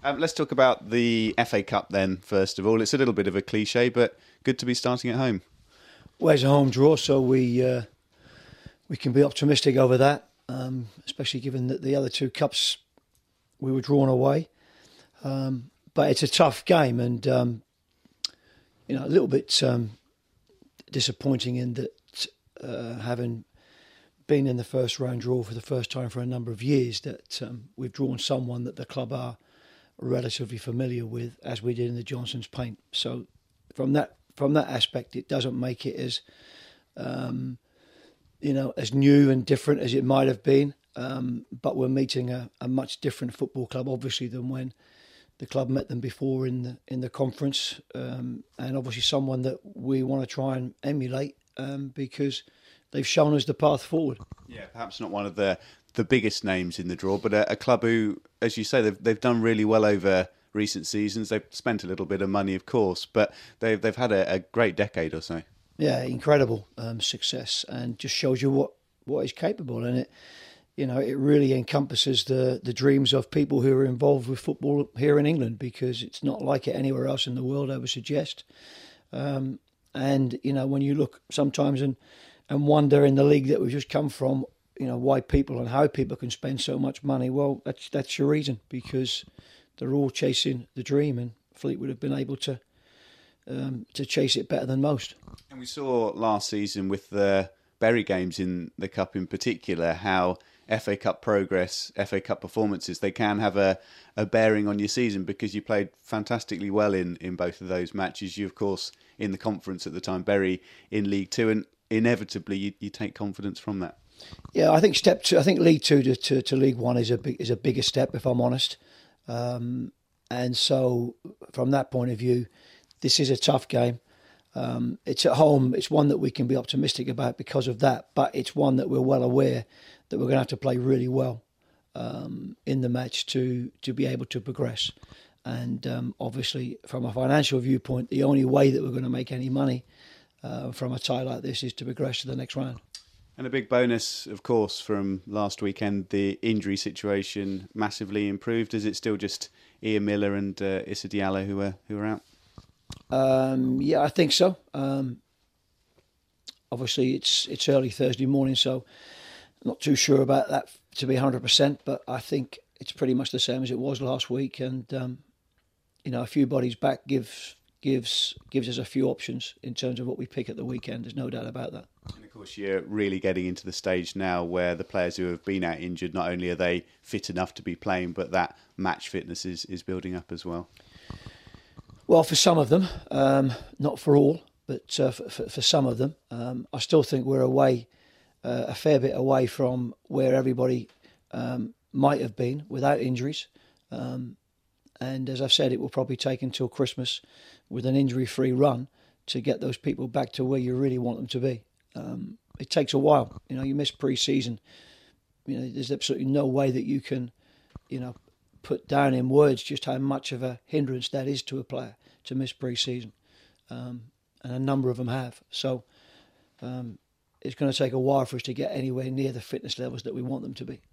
Let's talk about the FA Cup then, first of all. It's a little bit of a cliche, but good to be starting at home. Well, it's a home draw, so we can be optimistic over that, especially given that the other two cups we were drawn away. But it's a tough game, and a little bit disappointing in that having been in the first round draw for the first time for a number of years, that we've drawn someone that the club are relatively familiar with, as we did in the Johnson's Paint. So from that aspect, it doesn't make it as as new and different as it might have been. But we're meeting a much different football club, obviously, than when the club met them before in the conference, and obviously someone that we want to try and emulate because they've shown us the path forward. Yeah, perhaps not one of the biggest names in the draw, but a club who, as you say, they've done really well over recent seasons. They've spent a little bit of money, of course, but they've had a great decade or so. Yeah, incredible success, and just shows you what is capable. And it really encompasses the dreams of people who are involved with football here in England, because it's not like it anywhere else in the world, I would suggest. And when you look sometimes and wonder in the league that we've just come from, why people and how people can spend so much money. Well, that's your reason, because they're all chasing the dream, and Fleetwood have been able to chase it better than most. And we saw last season with the Bury games in the Cup in particular, how FA Cup progress, FA Cup performances, they can have a bearing on your season, because you played fantastically well in both of those matches. You, of course, in the conference at the time, Bury in League Two, and inevitably you take confidence from that. Yeah, I think step two. I think League Two to League One is a bigger step, if I'm honest. And so, from that point of view, this is a tough game. It's at home. It's one that we can be optimistic about because of that. But it's one that we're well aware that we're going to have to play really well in the match to be able to progress. And obviously, from a financial viewpoint, the only way that we're going to make any money from a tie like this is to progress to the next round. And a big bonus, of course, from last weekend, the injury situation massively improved. Is it still just Ian Miller and Issa Diallo who are out? Yeah, I think so. Obviously, it's early Thursday morning, so I'm not too sure about that to be 100%, but I think it's pretty much the same as it was last week. And, a few bodies back gives us a few options in terms of what we pick at the weekend. There's no doubt about that. And of course, you're really getting into the stage now where the players who have been out injured, not only are they fit enough to be playing, but that match fitness is building up as well. Well, for some of them, not for all, but for some of them, I still think we're a fair bit away from where everybody might have been without injuries. And as I've said, it will probably take until Christmas with an injury-free run to get those people back to where you really want them to be. It takes a while. You miss pre-season. There's absolutely no way that you can, put down in words just how much of a hindrance that is to a player to miss pre-season. And a number of them have. So it's going to take a while for us to get anywhere near the fitness levels that we want them to be.